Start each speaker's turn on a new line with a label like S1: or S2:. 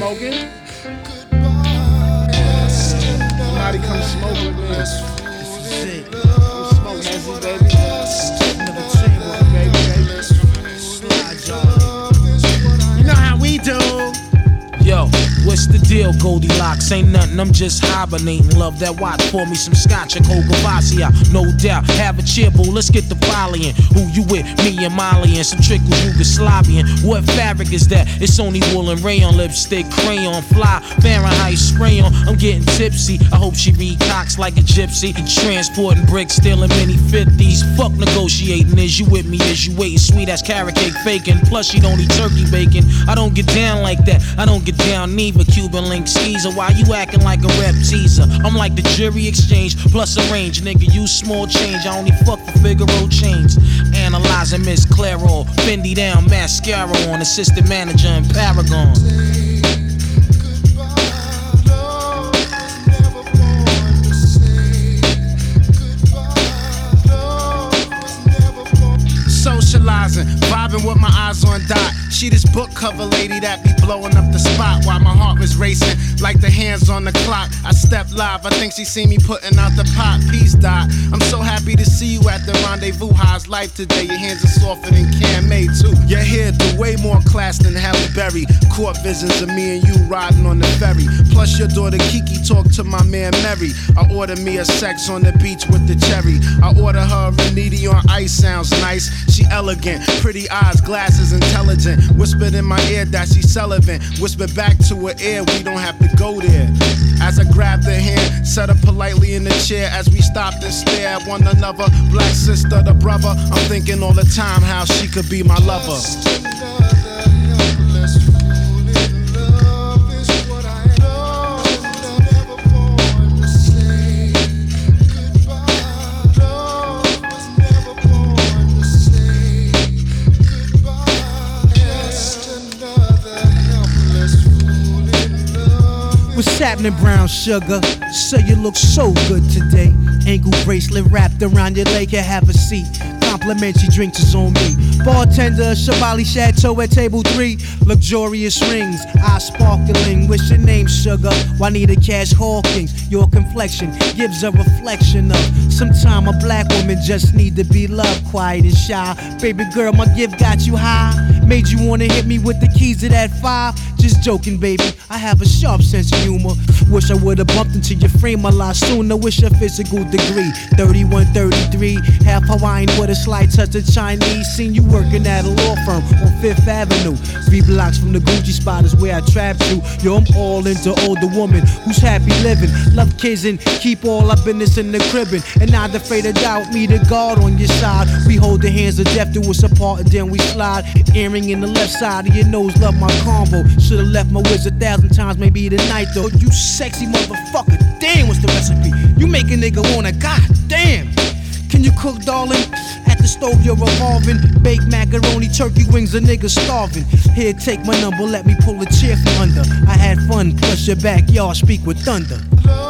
S1: smoking? Somebody come smoke with me. This is it. Come smoke, Hezzy, baby. Another teamwork, baby. Slide, y'all. You know how we do. Yo, what's the deal, Goldilocks? Ain't nothing, I'm just hibernating. Love that watch, pour me some scotch and Coca-Cola, no doubt. Have a cheer, boo, let's get the volleying. Who you with? Me and Molly and some trickles Yugoslavian. What fabric is that? It's only wool and rayon, lipstick, crayon, fly, Fahrenheit spray on. I'm getting tipsy, I hope she recocks like a gypsy. Transporting bricks, stealing mini 50s. Fuck negotiating, is you with me? Is you waiting? Sweet ass carrot cake faking. Plus she don't eat turkey bacon. I don't get down like that, I don't get down neither. Cuban link skeezer, why you acting like a rep teaser? I'm like the jury exchange plus a range, nigga. You small change, I only fuck for Figaro chains. Analyzing Miss Clairol, Fendi down, mascara on, assistant manager in Paragon. Socializing, vibing with my eyes on dot. She this book cover lady that be blowing up the spot while my heart was racing like the hands on the clock. I stepped live, I think she see me putting out the pot. Peace, Dot. I'm so happy to see you at the rendezvous. How's life today? Your hands are softer than Cam May too. Your hair do way more class than Halle Berry. Court visions of me and you riding on the ferry. Plus your daughter Kiki talk to my man Mary. I order me a sex on the beach with the cherry. I order her a Reniti on ice, sounds nice. She elegant, pretty eyes, glasses, intelligent. Whispered in my ear that she's Sullivan. Whispered back to her ear, we don't have to go there. As I grabbed her hand, set her politely in the chair as we stopped and stared at one another. Black sister, the brother. I'm thinking all the time how she could be my lover.
S2: What's happening, brown sugar? Say you look so good today. Ankle bracelet wrapped around your leg, you have a seat. Complimentary drinks is on me. Bartender, Shabali Chateau at table 3. Luxurious rings, eyes sparkling. What's your name, sugar? Juanita Cash Hawkins. Your complexion gives a reflection of sometime a black woman just need to be loved, quiet and shy. Baby girl, my gift got you high. Made you wanna hit me with the keys to that 5. Just joking, baby. I have a sharp sense of humor. Wish I would've bumped into your frame a lot sooner. Wish your physical degree 31, 33. Half Hawaiian with a slight touch of Chinese. Seen you working at a law firm on 5th Avenue. 3 blocks from the Gucci spot is where I trapped you. Yo, I'm all into older woman who's happy living. Love kids and keep all our business in the cribbin'. And not afraid to doubt me, the guard on your side. We hold the hands of death to us apart and then we slide. Earring in the left side of your nose, love my combo. Should've left my whiz 1,000 times, maybe tonight though. You sexy motherfucker, damn, what's the recipe? You make a nigga wanna, goddamn. Can you cook, darling? At the stove, you're revolving. Baked macaroni, turkey wings, a nigga starving. Here, take my number, let me pull a chair from under. I had fun, plus your backyard, speak with thunder.